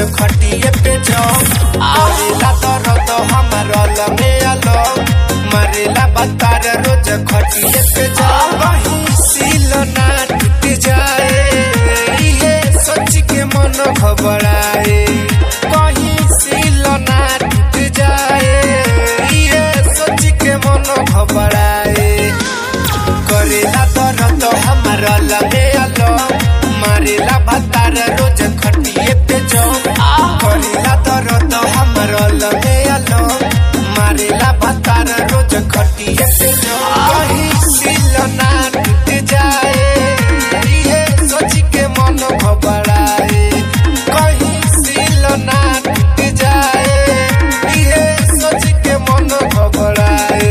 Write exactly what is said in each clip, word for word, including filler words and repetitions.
खटिए पे जाओ करेला दर्द हमारा लगे आलो मरेला बतार रोज खटिए पे जाओ वही सील ना टूट जाए ये सोच के मन घबराए कहीं सील ना टूट जाए ये सोच के मन घबराए करेला दर्द हमारा लगे आलो मरेला बतार रोज खटिए पे जाओ करेला दर्द हमारा लगे आलो मरेला बतार रोज खटिए पे जाओ कहीं सील ना टूट जाए ये सोच के मन घबराए कहीं सील ना टूट जाए ये सोच के मन घबराए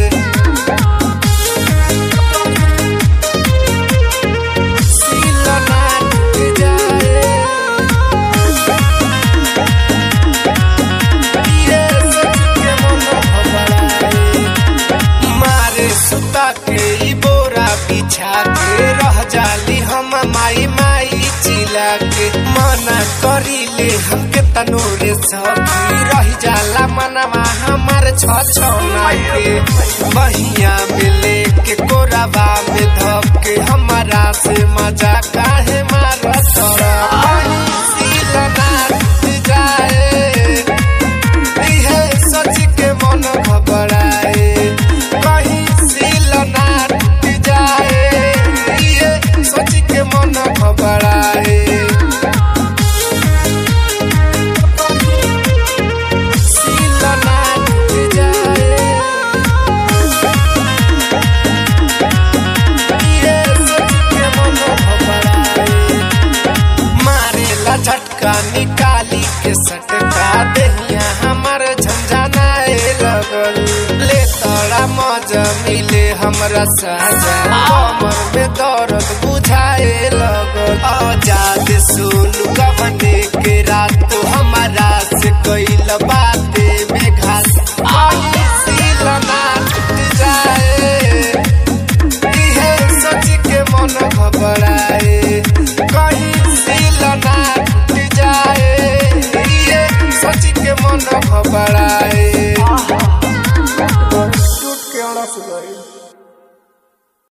सील ना टूट जाए ये सोच के मन घबराए मारे सुता के ई बोरा बिछा के रह जाली हम माई माई चिल्ला के मना करीले हमके तनोरे सखी रह जाला मनवा हमार छ छौना के बहिया में लेके कोराबा में धप के हमारा से मजा काहे मारत वही सील ना टूट जाए इहे सोच के मन घबराए कहीं सील ना टूट जाए ये सोच के मन घबराए सील ना टूट जाए ये सोच के मन घबराए मारेला झटका निकाली के सटका देहिया हमार झंझनाए लगल ले तोरा मजा मिले हमरा साजा कमर में दर्द बुझाए लगल आजाद सुन गवने के रात हमारा से कइल बाते में घास कहीं सील ना टूट जाए इहे सोच के मन घबराए कहीं सील ना टूट जाए ये सोच के मन घबराए टूट के अड़स गई।